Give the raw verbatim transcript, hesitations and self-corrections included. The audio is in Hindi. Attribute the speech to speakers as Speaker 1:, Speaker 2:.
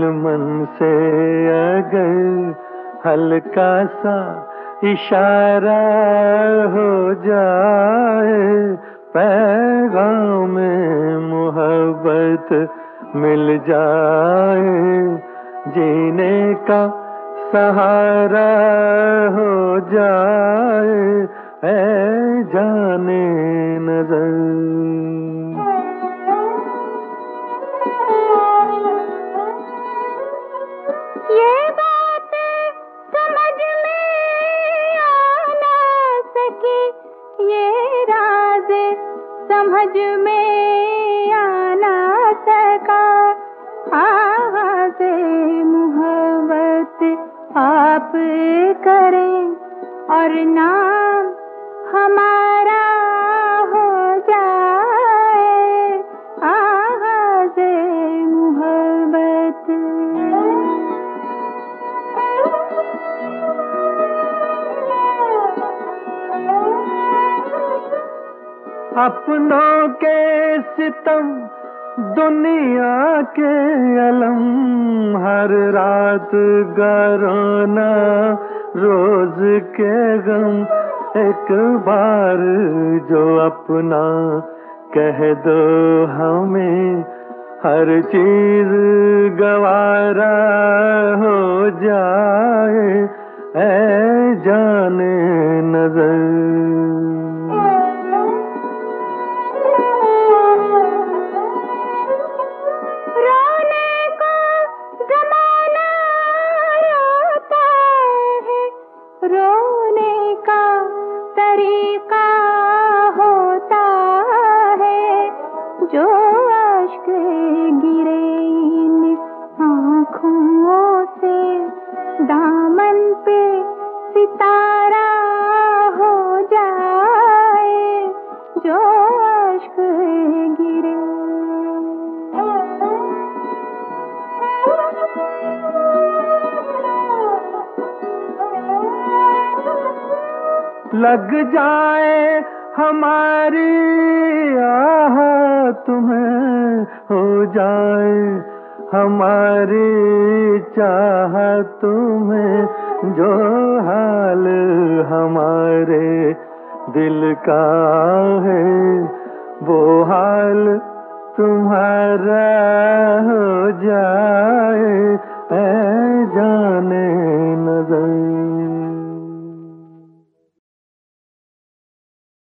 Speaker 1: मन से अगर हल्का सा इशारा हो जाए, पैगाम में मोहब्बत मिल जाए, जीने का सहारा हो जाए, ऐ जाने नजर।
Speaker 2: ये बात समझ में आ ना सकी, ये राज समझ में आ ना सका, आवाज़ मोहब्बत आप करें और नाम हमारा हो जाए, आवाज़ मोहब्बत।
Speaker 1: अपनों के सितम दुनिया के अलम, हर रात गराना रोज के गम, एक बार जो अपना कह दो हमें, हर चीज गवारा हो जाए, ऐ जाने नजर।
Speaker 2: रोने का तरीका होता है, जो अश्क गिरे इन आँखों से, दामन पे सितारा हो जाए, जो अश्क गिरे।
Speaker 1: लग जाए हमारी आह तुम्हें, हो जाए हमारी चाह तुम्हें, जो हाल हमारे दिल का है, वो हाल तुम्हारा हो जाए, ऐ जाने